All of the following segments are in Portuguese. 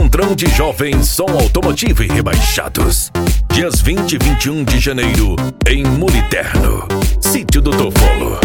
Encontrão de Jovens Som Automotivo e Rebaixados. Dias 20 e 21 de janeiro, em Muliterno, Sítio do Tofolo.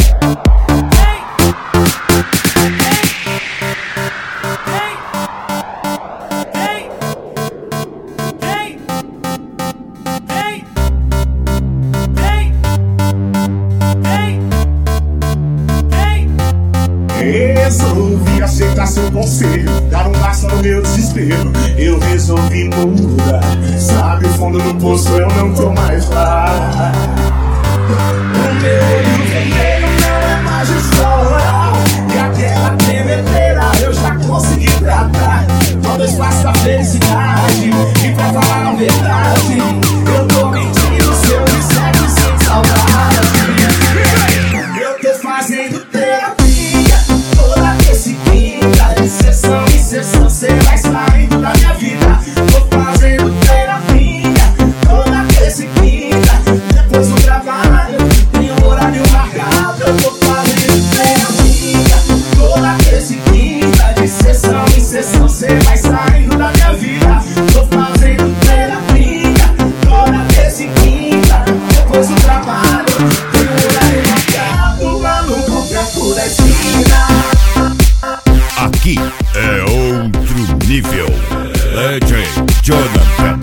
Resolvi aceitar seu conselho, dar um passo no meu desespero. Eu resolvi mudar. Sabe o fundo do poço, eu não tô mais lá. O meu olho vermelho não é mais de chorar. E aquela tremedeira eu já consegui tratar. Todo espaço da felicidade. E pra falar a verdade, eu tô mentindo se eu me segue sem saudade. Eu tô fazendo terapia toda vez quinta, de sessão em sessão, cê vai saindo da minha vida. Tô fazendo terapia toda vez quinta, depois do trabalho, tem um horário marcado. Eu tô fazendo terapia toda vez quinta, de sessão em sessão, cê vai saindo da minha vida. Tô fazendo terapia toda vez quinta, depois do trabalho, tem um horário marcado. Maluco pra toda esquina. Aqui é outro nível. DJ Jonathan.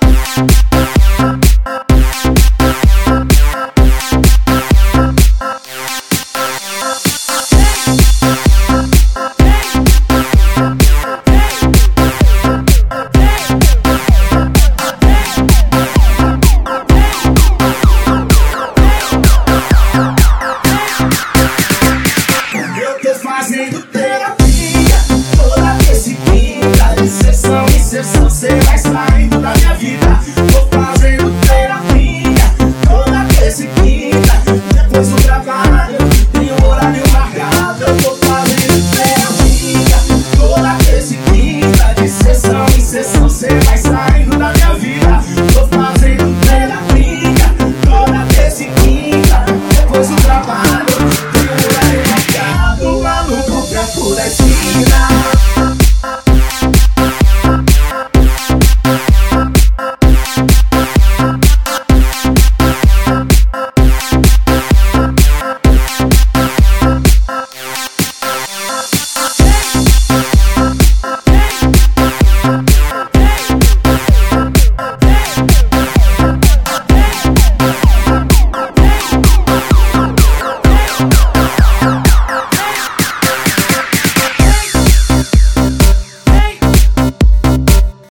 Fazendo terapia toda vez quinta, de sessão em sessão, cê vai saindo da minha vida. Tô fazendo terapia toda vez quinta, depois do trabalho, tem um horário marcado. Eu tô fazendo terapia toda vez quinta, de sessão em sessão, cê vai saindo da minha vida. Tô fazendo terapia toda vez quinta, depois do trabalho, tem um horário marcado. Maluco pra toda esquina.